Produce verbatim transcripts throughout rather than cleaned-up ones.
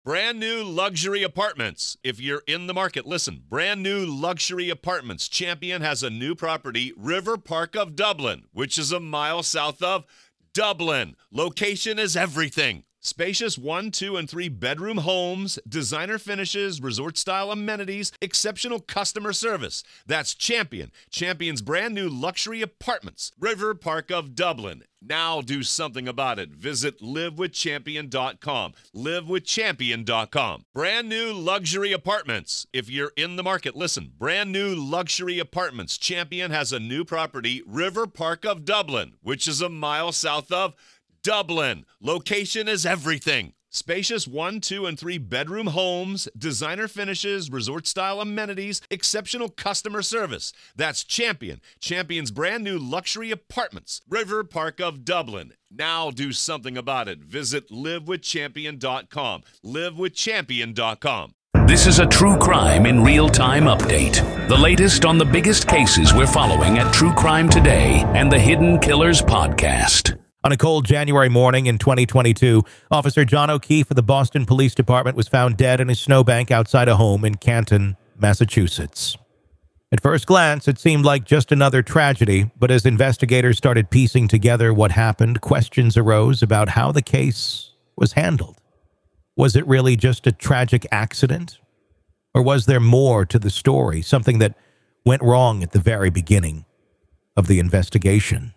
Brand new luxury apartments. If you're in the market, listen. Brand new luxury apartments. Champion has a new property, River Park of Dublin, which is a mile south of Dublin. Location is everything. Spacious one, two, and three bedroom homes, designer finishes, resort-style amenities, exceptional customer service. That's Champion. Champion's brand new luxury apartments, River Park of Dublin. Now do something about it. Visit live with champion dot com. live with champion dot com. Brand new luxury apartments. If you're in the market, listen. Brand new luxury apartments. Champion has a new property, River Park of Dublin, which is a mile south of Dublin. Location is everything. Spacious one, two, and three bedroom homes, designer finishes, resort-style amenities, exceptional customer service. That's Champion. Champion's brand new luxury apartments, River Park of Dublin. Now do something about it. Visit live with champion dot com. live with champion dot com. This is a true crime in real-time update. The latest on the biggest cases we're following at True Crime Today and the Hidden Killers podcast. On a cold January morning in twenty twenty-two, Officer John O'Keefe of the Boston Police Department was found dead in a snowbank outside a home in Canton, Massachusetts. At first glance, it seemed like just another tragedy, but as investigators started piecing together what happened, questions arose about how the case was handled. Was it really just a tragic accident? Or was there more to the story, something that went wrong at the very beginning of the investigation?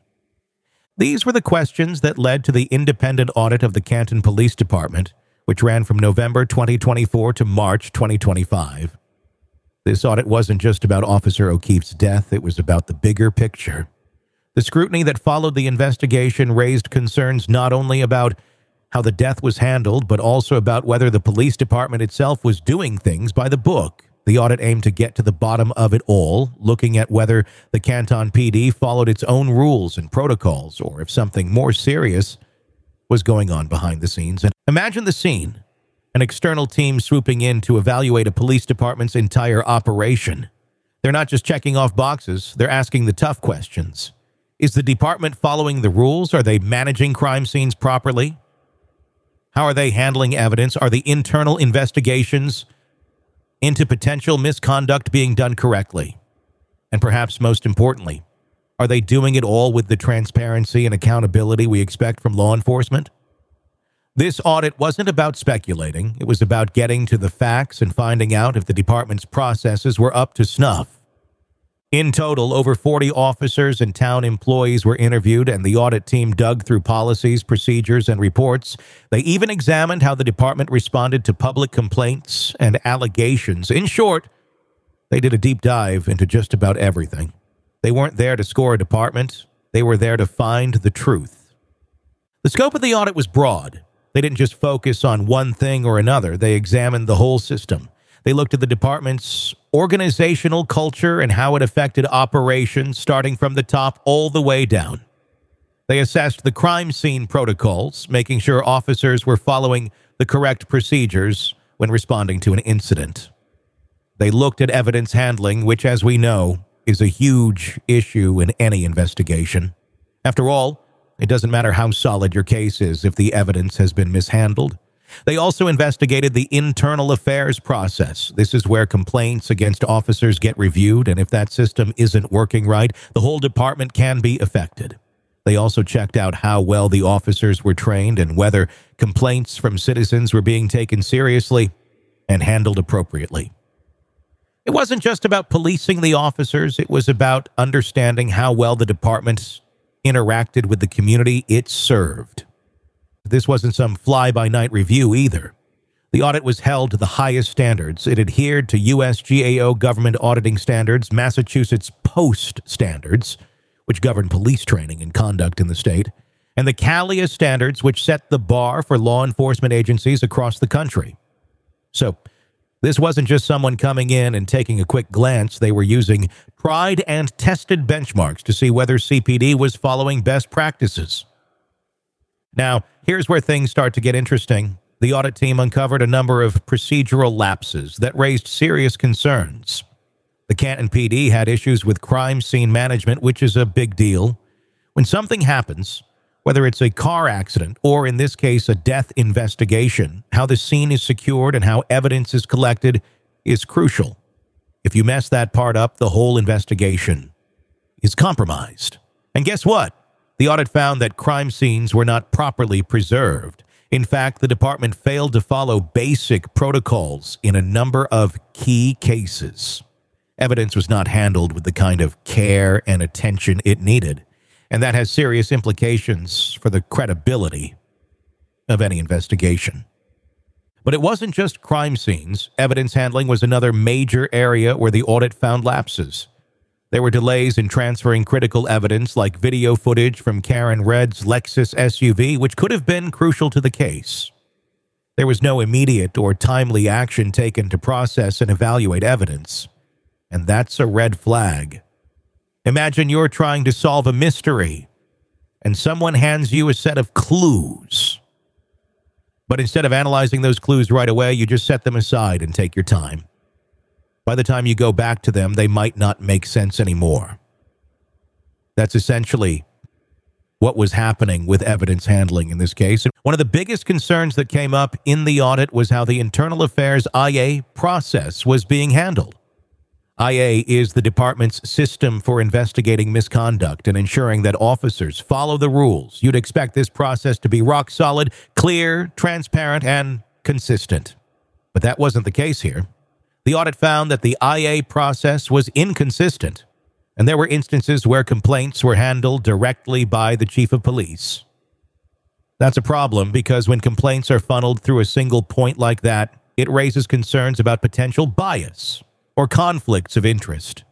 These were the questions that led to the independent audit of the Canton Police Department, which ran from November twenty twenty-four to March twenty twenty-five. This audit wasn't just about Officer O'Keefe's death, it was about the bigger picture. The scrutiny that followed the investigation raised concerns not only about how the death was handled, but also about whether the police department itself was doing things by the book. The audit aimed to get to the bottom of it all, looking at whether the Canton P D followed its own rules and protocols, or if something more serious was going on behind the scenes. And imagine the scene. An external team swooping in to evaluate a police department's entire operation. They're not just checking off boxes, they're asking the tough questions. Is the department following the rules? Are they managing crime scenes properly? How are they handling evidence? Are the internal investigations into potential misconduct being done correctly? And perhaps most importantly, are they doing it all with the transparency and accountability we expect from law enforcement? This audit wasn't about speculating. It was about getting to the facts and finding out if the department's processes were up to snuff. In total, over forty officers and town employees were interviewed, and the audit team dug through policies, procedures, and reports. They even examined how the department responded to public complaints and allegations. In short, they did a deep dive into just about everything. They weren't there to score a department. They were there to find the truth. The scope of the audit was broad. They didn't just focus on one thing or another. They examined the whole system. They looked at the department's organizational culture and how it affected operations, starting from the top all the way down. They assessed the crime scene protocols, making sure officers were following the correct procedures when responding to an incident. They looked at evidence handling, which, as we know, is a huge issue in any investigation. After all, it doesn't matter how solid your case is if the evidence has been mishandled. They also investigated the internal affairs process. This is where complaints against officers get reviewed, and if that system isn't working right, the whole department can be affected. They also checked out how well the officers were trained and whether complaints from citizens were being taken seriously and handled appropriately. It wasn't just about policing the officers, it was about understanding how well the department interacted with the community it served. This wasn't some fly-by-night review either. The audit was held to the highest standards. It adhered to U S G A O government auditing standards, Massachusetts Post standards, which govern police training and conduct in the state, and the CALIA standards, which set the bar for law enforcement agencies across the country. So, this wasn't just someone coming in and taking a quick glance. They were using tried and tested benchmarks to see whether C P D was following best practices. Now, here's where things start to get interesting. The audit team uncovered a number of procedural lapses that raised serious concerns. The Canton P D had issues with crime scene management, which is a big deal. When something happens, Whether it's a car accident or, in this case, a death investigation, how the scene is secured and how evidence is collected is crucial. If you mess that part up, the whole investigation is compromised. And guess what? The audit found that crime scenes were not properly preserved. In fact, the department failed to follow basic protocols in a number of key cases. Evidence was not handled with the kind of care and attention it needed, and that has serious implications for the credibility of any investigation. But it wasn't just crime scenes. Evidence handling was another major area where the audit found lapses. There were delays in transferring critical evidence like video footage from Karen Redd's Lexus S U V, which could have been crucial to the case. There was no immediate or timely action taken to process and evaluate evidence, and that's a red flag. Imagine you're trying to solve a mystery, and someone hands you a set of clues. But instead of analyzing those clues right away, you just set them aside and take your time. By the time you go back to them, they might not make sense anymore. That's essentially what was happening with evidence handling in this case. One of the biggest concerns that came up in the audit was how the Internal Affairs I A process was being handled. I A is the department's system for investigating misconduct and ensuring that officers follow the rules. You'd expect this process to be rock solid, clear, transparent, and consistent. But that wasn't the case here. The audit found that the I A process was inconsistent, and there were instances where complaints were handled directly by the chief of police. That's a problem because when complaints are funneled through a single point like that, it raises concerns about potential bias or conflicts of interest.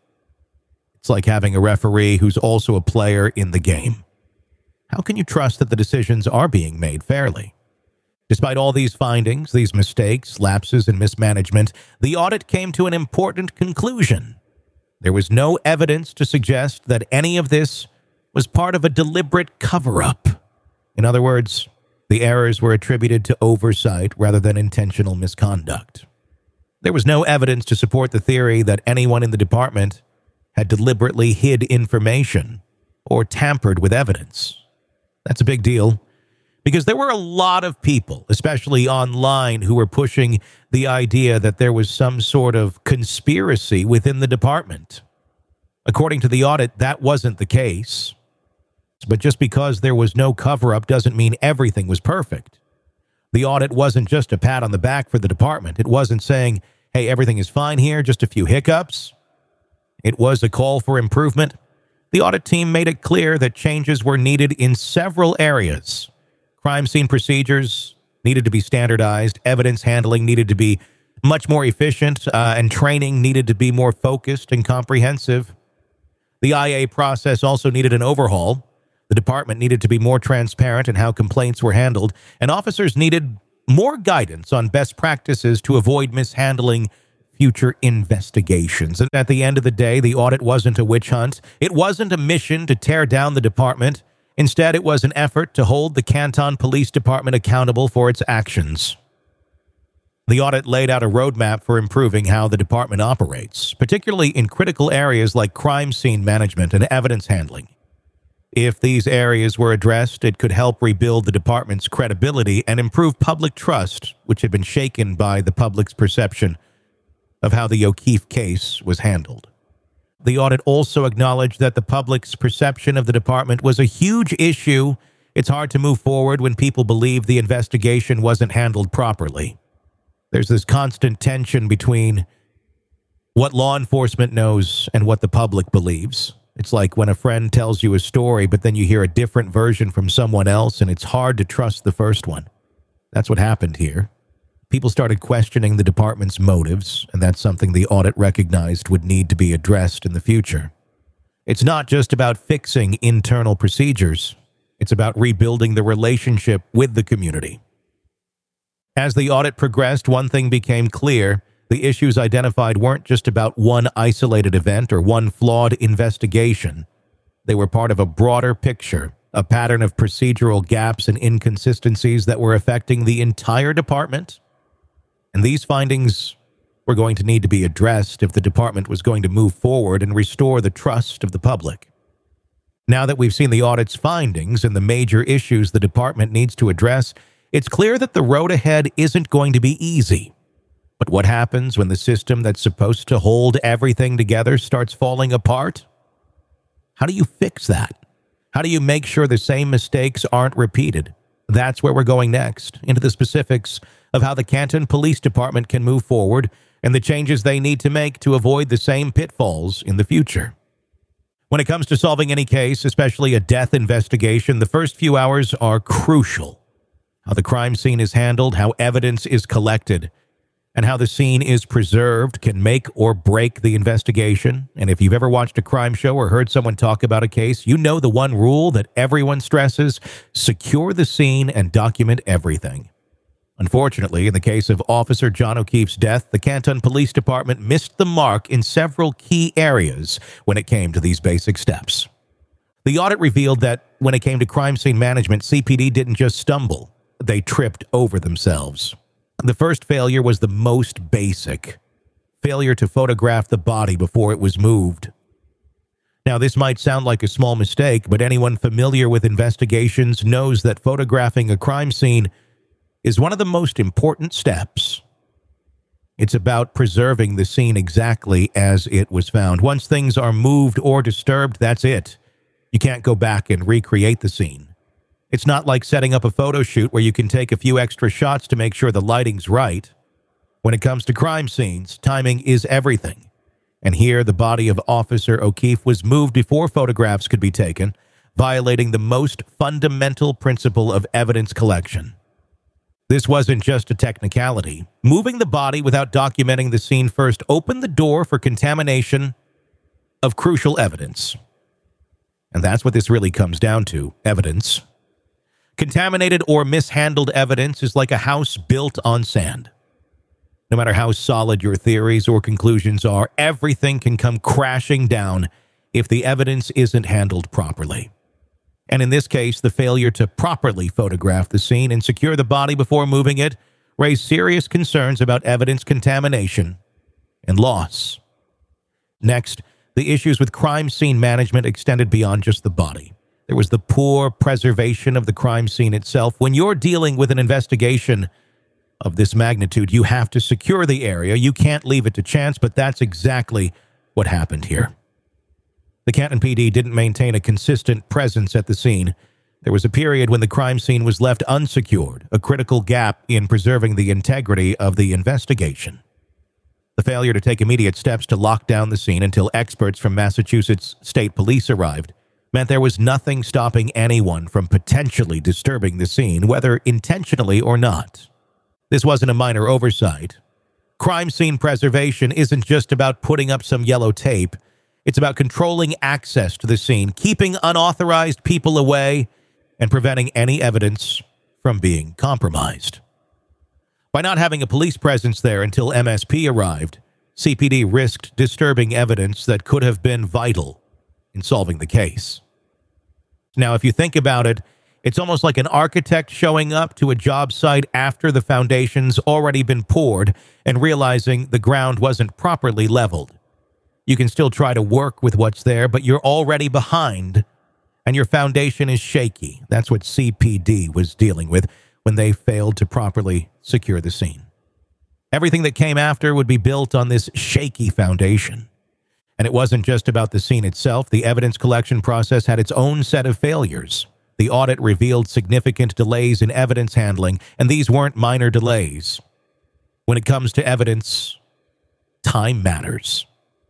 It's like having a referee who's also a player in the game. How can you trust that the decisions are being made fairly? Despite all these findings, these mistakes, lapses, and mismanagement, the audit came to an important conclusion. There was no evidence to suggest that any of this was part of a deliberate cover-up. In other words, the errors were attributed to oversight rather than intentional misconduct. There was no evidence to support the theory that anyone in the department had deliberately hid information or tampered with evidence. That's a big deal, because there were a lot of people, especially online, who were pushing the idea that there was some sort of conspiracy within the department. According to the audit, that wasn't the case. But just because there was no cover-up doesn't mean everything was perfect. The audit wasn't just a pat on the back for the department. It wasn't saying, hey, everything is fine here, just a few hiccups. It was a call for improvement. The audit team made it clear that changes were needed in several areas. Crime scene procedures needed to be standardized, evidence handling needed to be much more efficient, uh, and training needed to be more focused and comprehensive. The I A process also needed an overhaul. The department needed to be more transparent in how complaints were handled, and officers needed more guidance on best practices to avoid mishandling future investigations. And at the end of the day, the audit wasn't a witch hunt. It wasn't a mission to tear down the department. Instead, it was an effort to hold the Canton Police Department accountable for its actions. The audit laid out a roadmap for improving how the department operates, particularly in critical areas like crime scene management and evidence handling. If these areas were addressed, it could help rebuild the department's credibility and improve public trust, which had been shaken by the public's perception of how the O'Keefe case was handled. The audit also acknowledged that the public's perception of the department was a huge issue. It's hard to move forward when people believe the investigation wasn't handled properly. There's this constant tension between what law enforcement knows and what the public believes. It's like when a friend tells you a story, but then you hear a different version from someone else, and it's hard to trust the first one. That's what happened here. People started questioning the department's motives, and that's something the audit recognized would need to be addressed in the future. It's not just about fixing internal procedures. It's about rebuilding the relationship with the community. As the audit progressed, one thing became clear. The issues identified weren't just about one isolated event or one flawed investigation. They were part of a broader picture, a pattern of procedural gaps and inconsistencies that were affecting the entire department. And these findings were going to need to be addressed if the department was going to move forward and restore the trust of the public. Now that we've seen the audit's findings and the major issues the department needs to address, it's clear that the road ahead isn't going to be easy. But what happens when the system that's supposed to hold everything together starts falling apart? How do you fix that? How do you make sure the same mistakes aren't repeated? That's where we're going next, into the specifics of how the Canton Police Department can move forward and the changes they need to make to avoid the same pitfalls in the future. When it comes to solving any case, especially a death investigation, the first few hours are crucial. How the crime scene is handled, how evidence is collected, and how the scene is preserved can make or break the investigation. And if you've ever watched a crime show or heard someone talk about a case, you know the one rule that everyone stresses: secure the scene and document everything. Unfortunately, in the case of Officer John O'Keefe's death, the Canton Police Department missed the mark in several key areas when it came to these basic steps. The audit revealed that when it came to crime scene management, C P D didn't just stumble, they tripped over themselves. The first failure was the most basic: failure to photograph the body before it was moved. Now, this might sound like a small mistake, but anyone familiar with investigations knows that photographing a crime scene is one of the most important steps. It's about preserving the scene exactly as it was found. Once things are moved or disturbed, that's it. You can't go back and recreate the scene. It's not like setting up a photo shoot where you can take a few extra shots to make sure the lighting's right. When it comes to crime scenes, timing is everything. And here, the body of Officer O'Keefe was moved before photographs could be taken, violating the most fundamental principle of evidence collection. This wasn't just a technicality. Moving the body without documenting the scene first opened the door for contamination of crucial evidence. And that's what this really comes down to: evidence. Contaminated or mishandled evidence is like a house built on sand. No matter how solid your theories or conclusions are, everything can come crashing down if the evidence isn't handled properly. And in this case, the failure to properly photograph the scene and secure the body before moving it raised serious concerns about evidence contamination and loss. Next, the issues with crime scene management extended beyond just the body. There was the poor preservation of the crime scene itself. When you're dealing with an investigation of this magnitude, you have to secure the area. You can't leave it to chance, but that's exactly what happened here. The Canton P D didn't maintain a consistent presence at the scene. There was a period when the crime scene was left unsecured, a critical gap in preserving the integrity of the investigation. The failure to take immediate steps to lock down the scene until experts from Massachusetts State Police arrived meant there was nothing stopping anyone from potentially disturbing the scene, whether intentionally or not. This wasn't a minor oversight. Crime scene preservation isn't just about putting up some yellow tape. It's about controlling access to the scene, keeping unauthorized people away, and preventing any evidence from being compromised. By not having a police presence there until M S P arrived, C P D risked disturbing evidence that could have been vital in solving the case. Now, if you think about it, it's almost like an architect showing up to a job site after the foundation's already been poured and realizing the ground wasn't properly leveled. You can still try to work with what's there, but you're already behind, and your foundation is shaky. That's what C P D was dealing with when they failed to properly secure the scene. Everything that came after would be built on this shaky foundation. And it wasn't just about the scene itself. The evidence collection process had its own set of failures. The audit revealed significant delays in evidence handling, and these weren't minor delays. When it comes to evidence, time matters.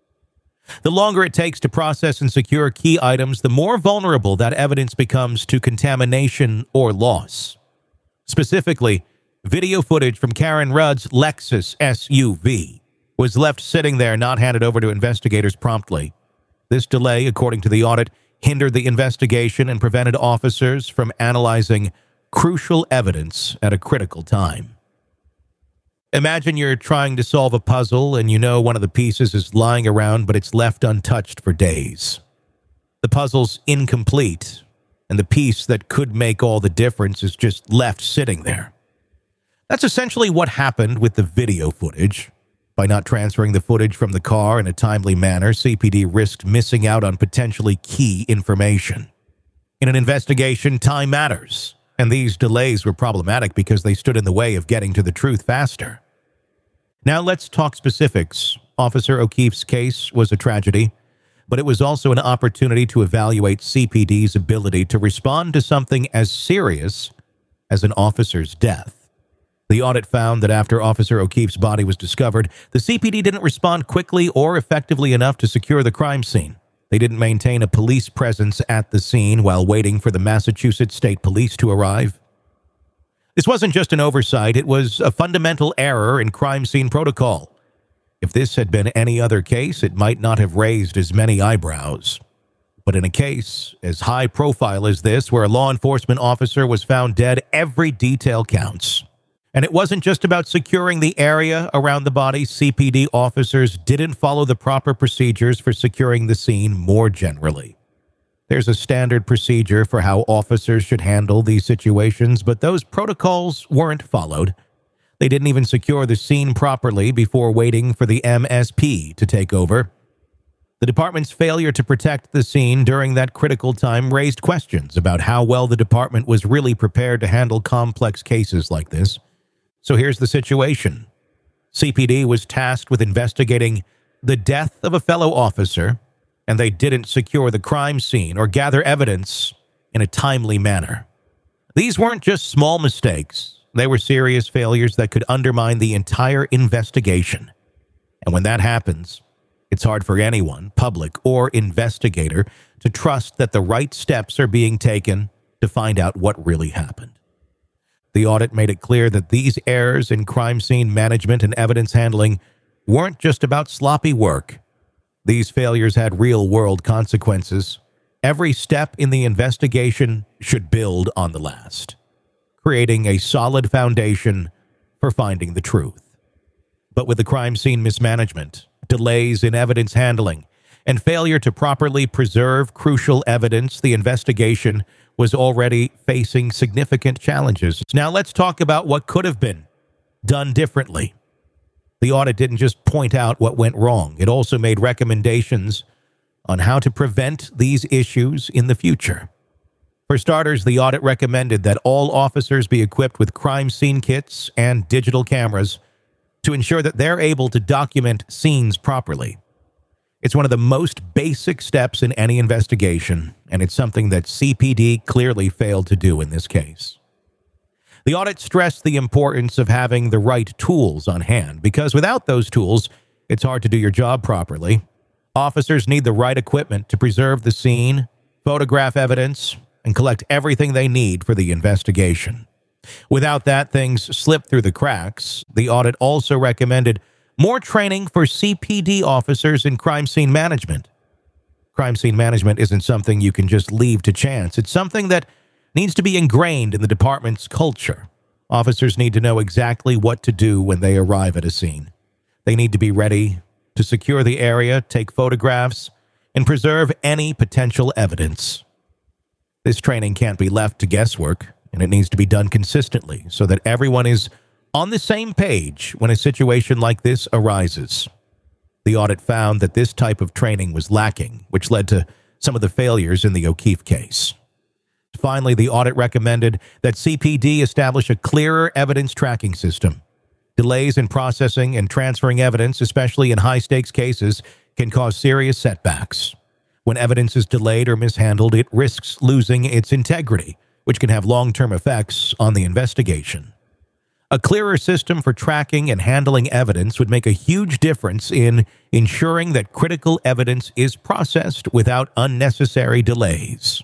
The longer it takes to process and secure key items, the more vulnerable that evidence becomes to contamination or loss. Specifically, video footage from Karen Rudd's Lexus S U V was left sitting there, not handed over to investigators promptly. This delay, according to the audit, hindered the investigation and prevented officers from analyzing crucial evidence at a critical time. Imagine you're trying to solve a puzzle and you know one of the pieces is lying around, but it's left untouched for days. The puzzle's incomplete, and the piece that could make all the difference is just left sitting there. That's essentially what happened with the video footage. By not transferring the footage from the car in a timely manner, C P D risked missing out on potentially key information. In an investigation, time matters, and these delays were problematic because they stood in the way of getting to the truth faster. Now let's talk specifics. Officer O'Keefe's case was a tragedy, but it was also an opportunity to evaluate C P D's ability to respond to something as serious as an officer's death. The audit found that after Officer O'Keefe's body was discovered, the C P D didn't respond quickly or effectively enough to secure the crime scene. They didn't maintain a police presence at the scene while waiting for the Massachusetts State Police to arrive. This wasn't just an oversight, it was a fundamental error in crime scene protocol. If this had been any other case, it might not have raised as many eyebrows. But in a case as high profile as this, where a law enforcement officer was found dead, every detail counts. And it wasn't just about securing the area around the body. C P D officers didn't follow the proper procedures for securing the scene more generally. There's a standard procedure for how officers should handle these situations, but those protocols weren't followed. They didn't even secure the scene properly before waiting for the M S P to take over. The department's failure to protect the scene during that critical time raised questions about how well the department was really prepared to handle complex cases like this. So here's the situation. C P D was tasked with investigating the death of a fellow officer, and they didn't secure the crime scene or gather evidence in a timely manner. These weren't just small mistakes. They were serious failures that could undermine the entire investigation. And when that happens, it's hard for anyone, public or investigator, to trust that the right steps are being taken to find out what really happened. The audit made it clear that these errors in crime scene management and evidence handling weren't just about sloppy work. These failures had real-world consequences. Every step in the investigation should build on the last, creating a solid foundation for finding the truth. But with the crime scene mismanagement, delays in evidence handling, and failure to properly preserve crucial evidence, the investigation was already facing significant challenges. Now let's talk about what could have been done differently. The audit didn't just point out what went wrong. It also made recommendations on how to prevent these issues in the future. For starters, the audit recommended that all officers be equipped with crime scene kits and digital cameras to ensure that they're able to document scenes properly. It's one of the most basic steps in any investigation, and it's something that C P D clearly failed to do in this case. The audit stressed the importance of having the right tools on hand, because without those tools, it's hard to do your job properly. Officers need the right equipment to preserve the scene, photograph evidence, and collect everything they need for the investigation. Without that, things slip through the cracks. The audit also recommended more training for C P D officers in crime scene management. Crime scene management isn't something you can just leave to chance. It's something that needs to be ingrained in the department's culture. Officers need to know exactly what to do when they arrive at a scene. They need to be ready to secure the area, take photographs, and preserve any potential evidence. This training can't be left to guesswork, and it needs to be done consistently so that everyone is on the same page when a situation like this arises. The audit found that this type of training was lacking, which led to some of the failures in the O'Keefe case. Finally, the audit recommended that C P D establish a clearer evidence tracking system. Delays in processing and transferring evidence, especially in high-stakes cases, can cause serious setbacks. When evidence is delayed or mishandled, it risks losing its integrity, which can have long-term effects on the investigation. A clearer system for tracking and handling evidence would make a huge difference in ensuring that critical evidence is processed without unnecessary delays.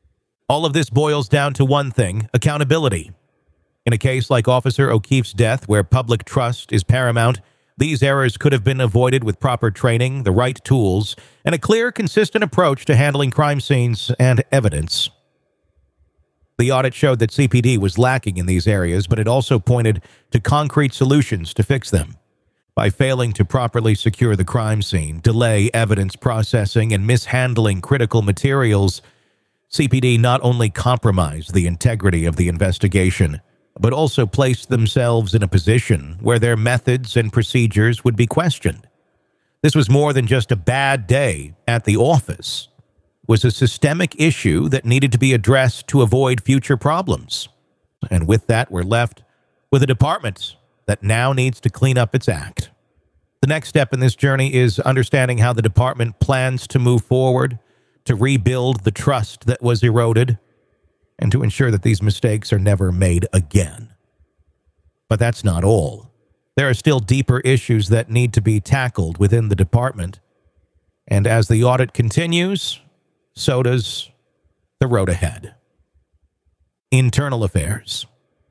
All of this boils down to one thing: accountability. In a case like Officer O'Keefe's death, where public trust is paramount, these errors could have been avoided with proper training, the right tools, and a clear, consistent approach to handling crime scenes and evidence. The audit showed that C P D was lacking in these areas, but it also pointed to concrete solutions to fix them. By failing to properly secure the crime scene, delay evidence processing, and mishandling critical materials, C P D not only compromised the integrity of the investigation, but also placed themselves in a position where their methods and procedures would be questioned. This was more than just a bad day at the office. It was a systemic issue that needed to be addressed to avoid future problems. And with that, we're left with a department that now needs to clean up its act. The next step in this journey is understanding how the department plans to move forward, to rebuild the trust that was eroded, and to ensure that these mistakes are never made again. But that's not all. There are still deeper issues that need to be tackled within the department. And as the audit continues, so does the road ahead. Internal affairs.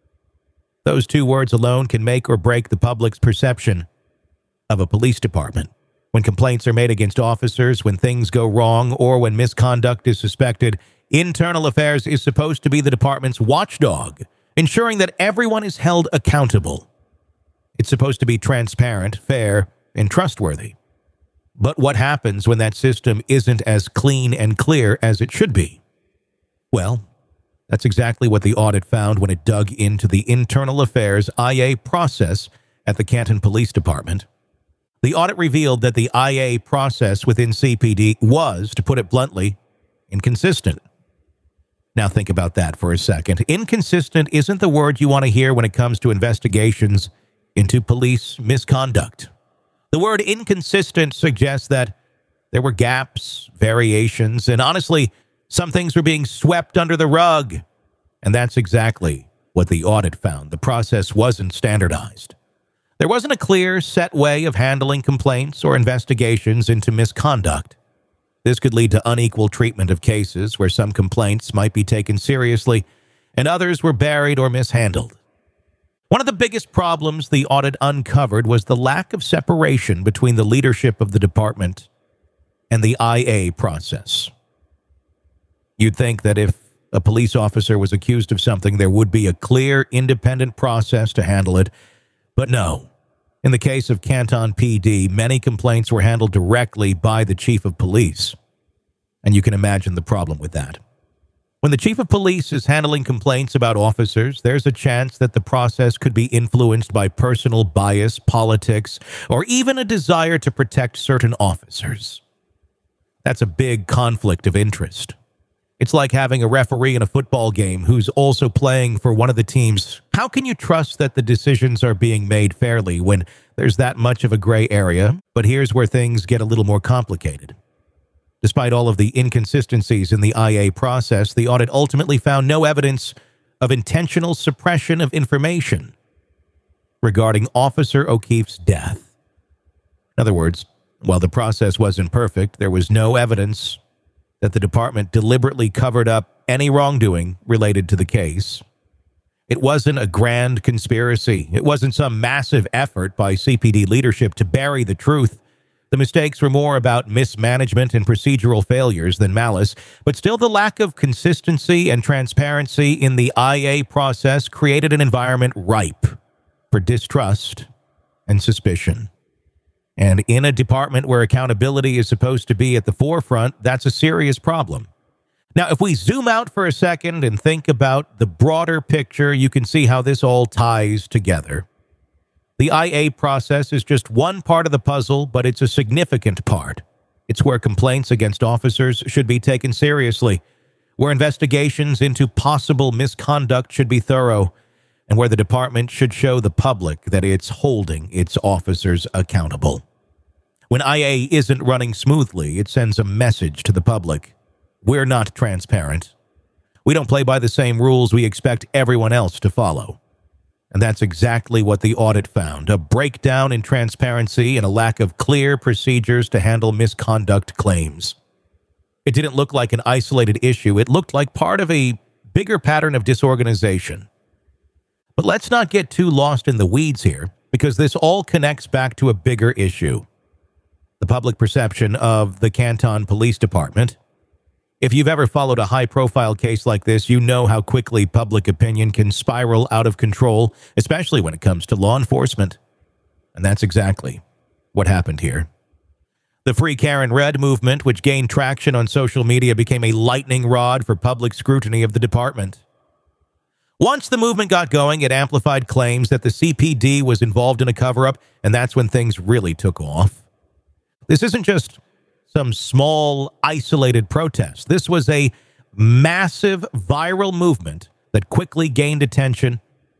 Those two words alone can make or break the public's perception of a police department. When complaints are made against officers, when things go wrong, or when misconduct is suspected, internal affairs is supposed to be the department's watchdog, ensuring that everyone is held accountable. It's supposed to be transparent, fair, and trustworthy. But what happens when that system isn't as clean and clear as it should be? Well, that's exactly what the audit found when it dug into the internal affairs I A process at the Canton Police Department. The audit revealed that the I A process within C P D was, to put it bluntly, inconsistent. Now think about that for a second. Inconsistent isn't the word you want to hear when it comes to investigations into police misconduct. The word inconsistent suggests that there were gaps, variations, and honestly, some things were being swept under the rug. And that's exactly what the audit found. The process wasn't standardized. There wasn't a clear, set way of handling complaints or investigations into misconduct. This could lead to unequal treatment of cases where some complaints might be taken seriously and others were buried or mishandled. One of the biggest problems the audit uncovered was the lack of separation between the leadership of the department and the I A process. You'd think that if a police officer was accused of something, there would be a clear, independent process to handle it. But no. In the case of Canton P D, many complaints were handled directly by the chief of police. And you can imagine the problem with that. When the chief of police is handling complaints about officers, there's a chance that the process could be influenced by personal bias, politics, or even a desire to protect certain officers. That's a big conflict of interest. It's like having a referee in a football game who's also playing for one of the teams. How can you trust that the decisions are being made fairly when there's that much of a gray area? But here's where things get a little more complicated. Despite all of the inconsistencies in the I A process, the audit ultimately found no evidence of intentional suppression of information regarding Officer O'Keefe's death. In other words, while the process wasn't perfect, there was no evidence that the department deliberately covered up any wrongdoing related to the case. It wasn't a grand conspiracy. It wasn't some massive effort by C P D leadership to bury the truth. The mistakes were more about mismanagement and procedural failures than malice, but still the lack of consistency and transparency in the I A process created an environment ripe for distrust and suspicion. And in a department where accountability is supposed to be at the forefront, that's a serious problem. Now, if we zoom out for a second and think about the broader picture, you can see how this all ties together. The I A process is just one part of the puzzle, but it's a significant part. It's where complaints against officers should be taken seriously, where investigations into possible misconduct should be thorough, and where the department should show the public that it's holding its officers accountable. When I A isn't running smoothly, it sends a message to the public. We're not transparent. We don't play by the same rules we expect everyone else to follow. And that's exactly what the audit found, a breakdown in transparency and a lack of clear procedures to handle misconduct claims. It didn't look like an isolated issue. It looked like part of a bigger pattern of disorganization. But let's not get too lost in the weeds here, because this all connects back to a bigger issue. The public perception of the Canton Police Department. If you've ever followed a high-profile case like this, you know how quickly public opinion can spiral out of control, especially when it comes to law enforcement. And that's exactly what happened here. The Free Karen Red movement, which gained traction on social media, became a lightning rod for public scrutiny of the department. Once the movement got going, it amplified claims that the C P D was involved in a cover-up, and that's when things really took off. This isn't just some small, isolated protest. This was a massive viral movement that quickly gained attention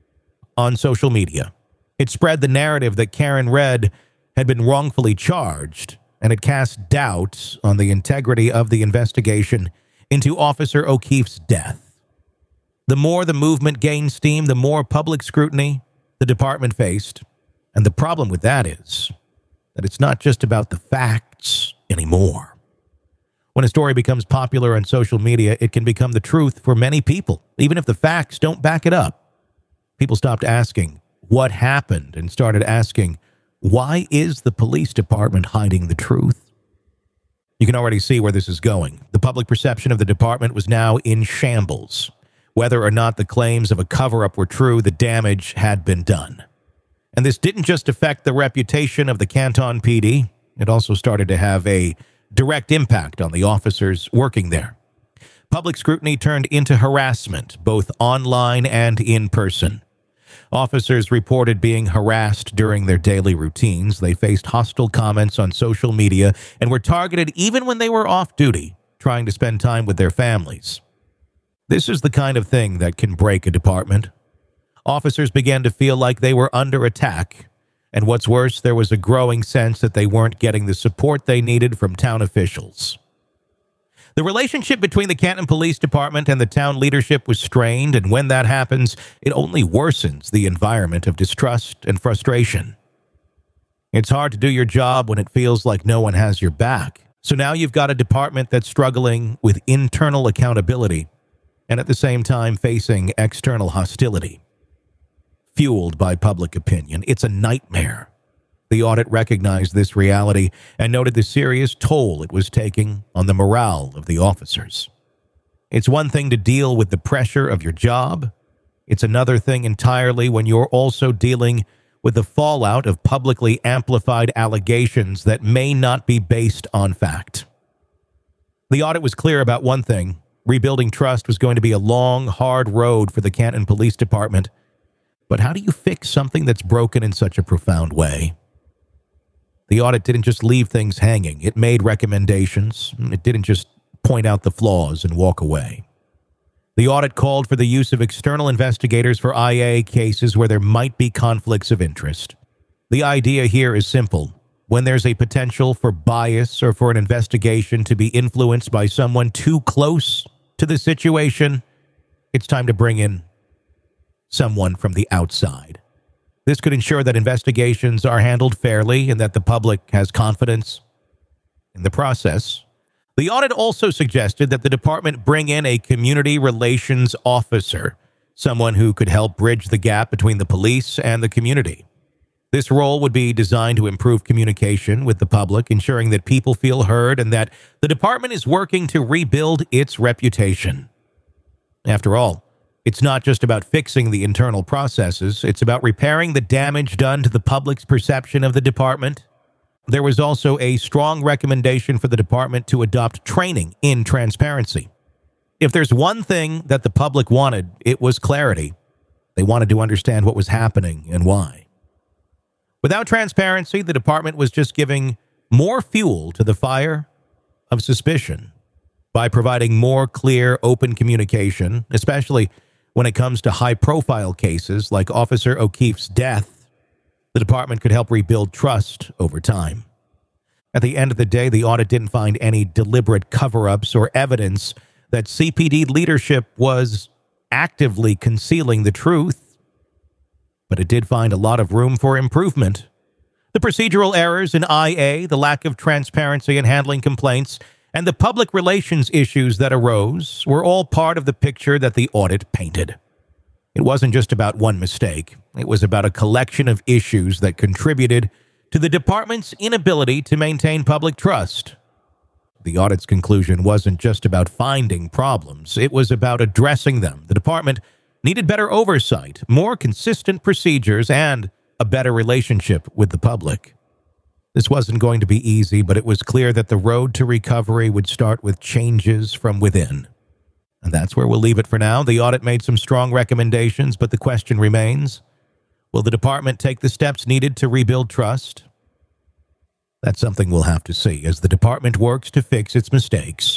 on social media. It spread the narrative that Karen Redd had been wrongfully charged, and it cast doubt on the integrity of the investigation into Officer O'Keefe's death. The more the movement gained steam, the more public scrutiny the department faced. And the problem with that is that it's not just about the facts anymore. When a story becomes popular on social media, it can become the truth for many people, even if the facts don't back it up. People stopped asking what happened and started asking, why is the police department hiding the truth? You can already see where this is going. The public perception of the department was now in shambles. Whether or not the claims of a cover-up were true, the damage had been done. And this didn't just affect the reputation of the Canton P D. It also started to have a direct impact on the officers working there. Public scrutiny turned into harassment, both online and in person. Officers reported being harassed during their daily routines. They faced hostile comments on social media and were targeted even when they were off duty, trying to spend time with their families. This is the kind of thing that can break a department. Officers began to feel like they were under attack, and what's worse, there was a growing sense that they weren't getting the support they needed from town officials. The relationship between the Canton Police Department and the town leadership was strained, and when that happens, it only worsens the environment of distrust and frustration. It's hard to do your job when it feels like no one has your back. So now you've got a department that's struggling with internal accountability and at the same time facing external hostility. Fueled by public opinion, it's a nightmare. The audit recognized this reality and noted the serious toll it was taking on the morale of the officers. It's one thing to deal with the pressure of your job. It's another thing entirely when you're also dealing with the fallout of publicly amplified allegations that may not be based on fact. The audit was clear about one thing. Rebuilding trust was going to be a long, hard road for the Canton Police Department. But how do you fix something that's broken in such a profound way? The audit didn't just leave things hanging. It made recommendations. It didn't just point out the flaws and walk away. The audit called for the use of external investigators for I A cases where there might be conflicts of interest. The idea here is simple. When there's a potential for bias or for an investigation to be influenced by someone too close to the situation, it's time to bring in someone from the outside. This could ensure that investigations are handled fairly and that the public has confidence in the process. The audit also suggested that the department bring in a community relations officer, someone who could help bridge the gap between the police and the community. This role would be designed to improve communication with the public, ensuring that people feel heard and that the department is working to rebuild its reputation. After all, it's not just about fixing the internal processes, it's about repairing the damage done to the public's perception of the department. There was also a strong recommendation for the department to adopt training in transparency. If there's one thing that the public wanted, it was clarity. They wanted to understand what was happening and why. Without transparency, the department was just giving more fuel to the fire of suspicion. By providing more clear, open communication, especially when it comes to high-profile cases like Officer O'Keefe's death, the department could help rebuild trust over time. At the end of the day, the audit didn't find any deliberate cover-ups or evidence that C P D leadership was actively concealing the truth, but it did find a lot of room for improvement. The procedural errors in I A, the lack of transparency in handling complaints, and the public relations issues that arose were all part of the picture that the audit painted. It wasn't just about one mistake. It was about a collection of issues that contributed to the department's inability to maintain public trust. The audit's conclusion wasn't just about finding problems. It was about addressing them. The department needed better oversight, more consistent procedures, and a better relationship with the public. This wasn't going to be easy, but it was clear that the road to recovery would start with changes from within. And that's where we'll leave it for now. The audit made some strong recommendations, but the question remains, will the department take the steps needed to rebuild trust? That's something we'll have to see as the department works to fix its mistakes.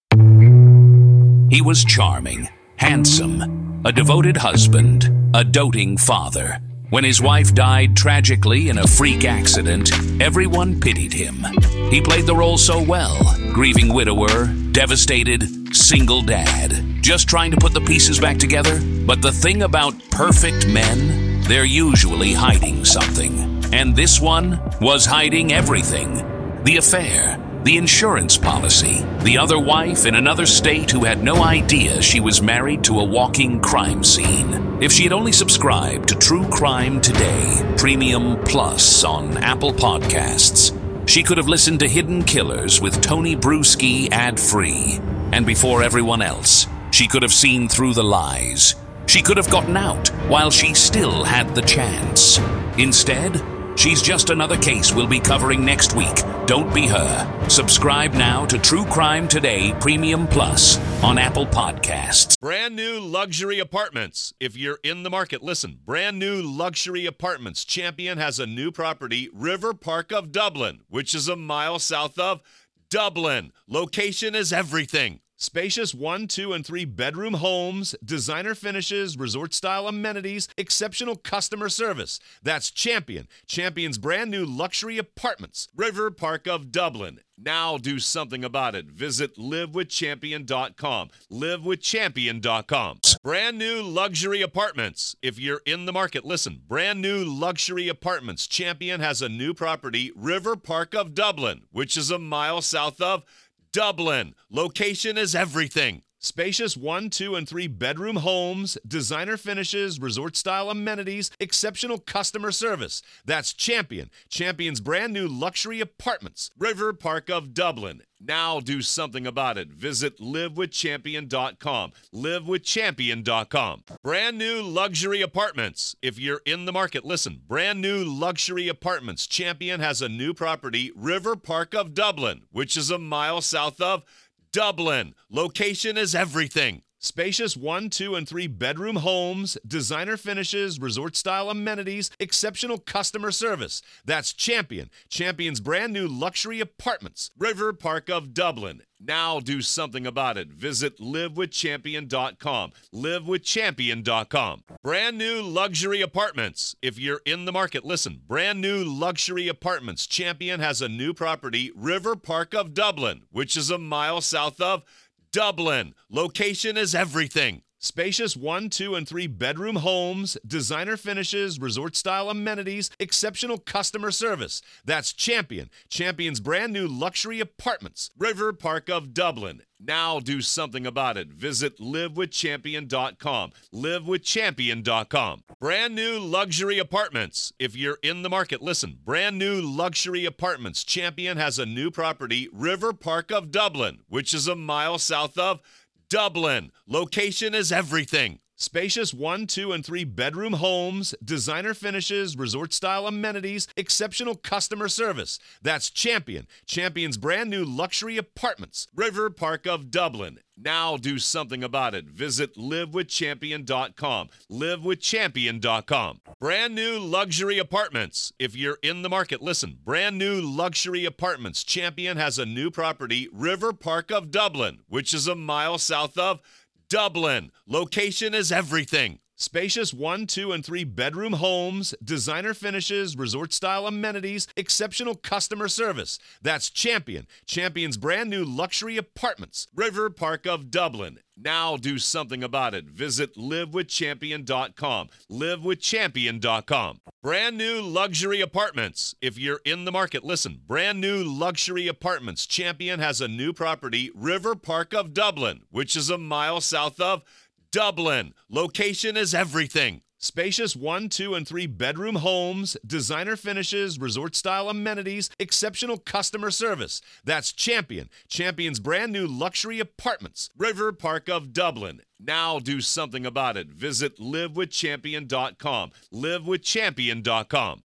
He was charming, handsome, a devoted husband, a doting father. When his wife died tragically in a freak accident, everyone pitied him. He played the role so well, grieving widower, devastated, single dad, just trying to put the pieces back together. But the thing about perfect men, they're usually hiding something. And this one was hiding everything. The affair, the insurance policy, the other wife in another state who had no idea she was married to a walking crime scene. If she had only subscribed to True Crime Today, Premium Plus on Apple Podcasts, she could have listened to Hidden Killers with Tony Bruschi ad-free. And before everyone else, she could have seen through the lies. She could have gotten out while she still had the chance. Instead, she's just another case we'll be covering next week. Don't be her. Subscribe now to True Crime Today Premium Plus on Apple Podcasts. Brand new luxury apartments. If you're in the market, listen. Brand new luxury apartments. Champion has a new property, River Park of Dublin, which is a mile south of Dublin. Location is everything. Spacious one, two, and three bedroom homes, designer finishes, resort-style amenities, exceptional customer service. That's Champion. Champion's brand new luxury apartments. River Park of Dublin. Now do something about it. Visit live with champion dot com. live with champion dot com. Brand new luxury apartments. If you're in the market, listen. Brand new luxury apartments. Champion has a new property, River Park of Dublin, which is a mile south of Dublin. Location is everything. Spacious one, two, and three bedroom homes, designer finishes, resort-style amenities, exceptional customer service. That's Champion. Champion's brand new luxury apartments. River Park of Dublin. Now do something about it. Visit live with champion dot com. live with champion dot com. Brand new luxury apartments. If you're in the market, listen. Brand new luxury apartments. Champion has a new property, River Park of Dublin, which is a mile south of Dublin. Location is everything. Spacious one, two, and three bedroom homes, designer finishes, resort-style amenities, exceptional customer service. That's Champion. Champion's brand new luxury apartments. River Park of Dublin. Now do something about it. Visit live with champion dot com. live with champion dot com. Brand new luxury apartments. If you're in the market, listen. Brand new luxury apartments. Champion has a new property, River Park of Dublin, which is a mile south of Dublin. Location is everything. Spacious one, two, and three bedroom homes, designer finishes, resort-style amenities, exceptional customer service. That's Champion. Champion's brand new luxury apartments. River Park of Dublin. Now do something about it. Visit live with champion dot com. live with champion dot com. Brand new luxury apartments. If you're in the market, listen. Brand new luxury apartments. Champion has a new property, River Park of Dublin, which is a mile south of Dublin. Location is everything. Spacious one, two, and three bedroom homes, designer finishes, resort-style amenities, exceptional customer service. That's Champion. Champion's brand new luxury apartments. River Park of Dublin. Now do something about it. Visit live with champion dot com. live with champion dot com. Brand new luxury apartments. If you're in the market, listen. Brand new luxury apartments. Champion has a new property, River Park of Dublin, which is a mile south of Dublin. Location is everything. Spacious one, two, and three bedroom homes, designer finishes, resort-style amenities, exceptional customer service. That's Champion. Champion's brand new luxury apartments. River Park of Dublin. Now do something about it. Visit live with champion dot com. live with champion dot com. Brand new luxury apartments. If you're in the market, listen. Brand new luxury apartments. Champion has a new property, River Park of Dublin, which is a mile south of Dublin. Location is everything. Spacious one, two, and three bedroom homes, designer finishes, resort-style amenities, exceptional customer service. That's Champion. Champion's brand new luxury apartments. River Park of Dublin. Now do something about it. Visit live with champion dot com. live with champion dot com.